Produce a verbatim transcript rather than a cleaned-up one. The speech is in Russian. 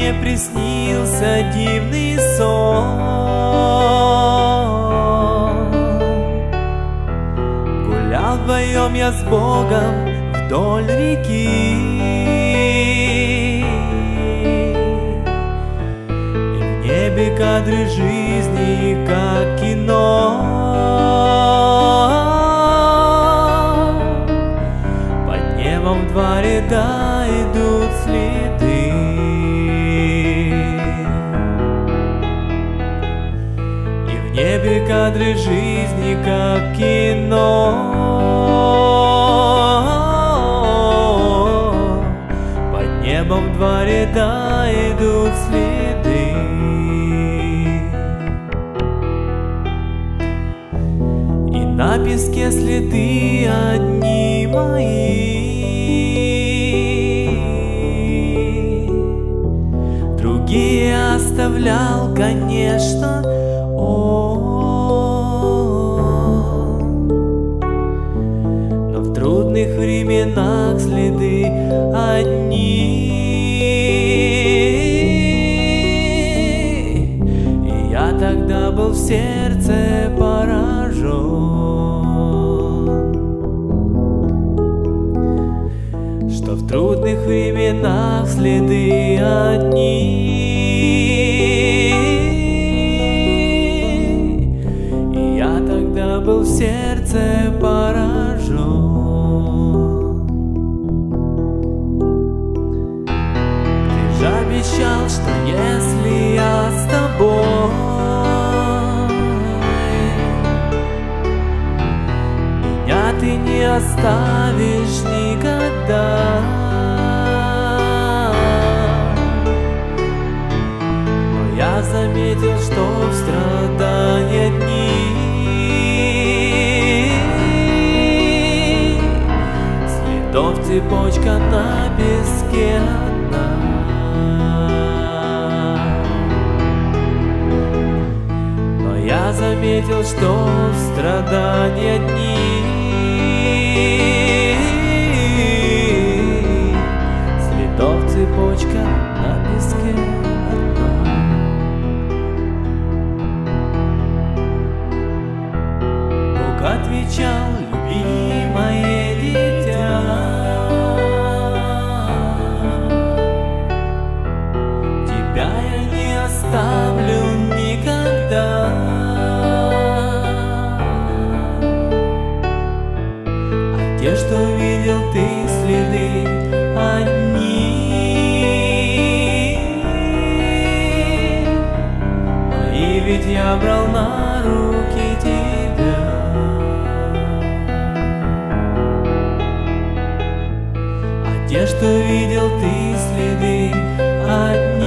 мне приснился дивный сон. Гулял вдвоем я с Богом вдоль реки, и в небе кадры жизни, как кино. Под небом в два ряда идут следы, и в небе кадры жизни, как кино. Под небом в два ряда идут следы, и на песке следы одни мои. Другие оставлял, конечно, он, но в трудных временах следы одни. И я тогда был в сердце поражен, что в трудных временах следы одни. И я тогда был в сердце поражен. Ты же обещал, что если я с тобой, меня ты не оставишь никогда. Но я заметил, что в страдания дни следов цепочка на песке одна. Но я заметил, что в страдания дни следов цепочка на песке одна. Бог отвечал: любимое дитя, тебя я не оставлю никогда. А те, что видел ты следы одни, мои ведь я брал на руки тебя. А те, что видел ты следы одни,